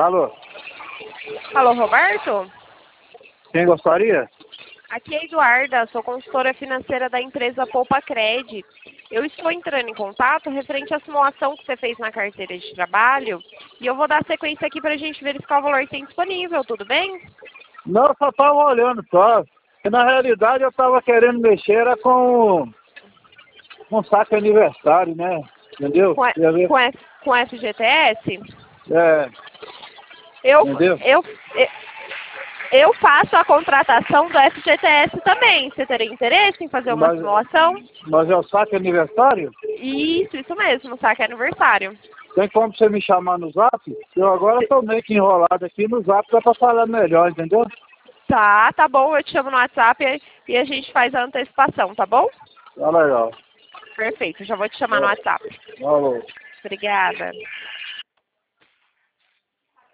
Alô? Alô, Roberto? Quem gostaria? Aqui é a Eduarda, sou consultora financeira da empresa Poupa Cred. Eu estou entrando em contato referente à simulação que você fez na carteira de trabalho e eu vou dar sequência aqui para a gente verificar o valor que tem disponível, tudo bem? Não, eu só estava olhando só. E na realidade eu estava querendo mexer era com um saque aniversário, né? Entendeu? Com, Quer ver? com FGTS? É, Eu, entendeu? eu, eu faço a contratação do FGTS também. Você teria interesse em fazer uma Mas, simulação? mas é o saque aniversário? Isso mesmo, saque aniversário. Tem como você me chamar no zap? Eu agora estou meio que enrolado aqui no zap para falar melhor, entendeu? Tá bom, eu te chamo no WhatsApp e a gente faz a antecipação, tá bom? Tá legal. Perfeito, já vou te chamar no WhatsApp. Falou. Obrigada.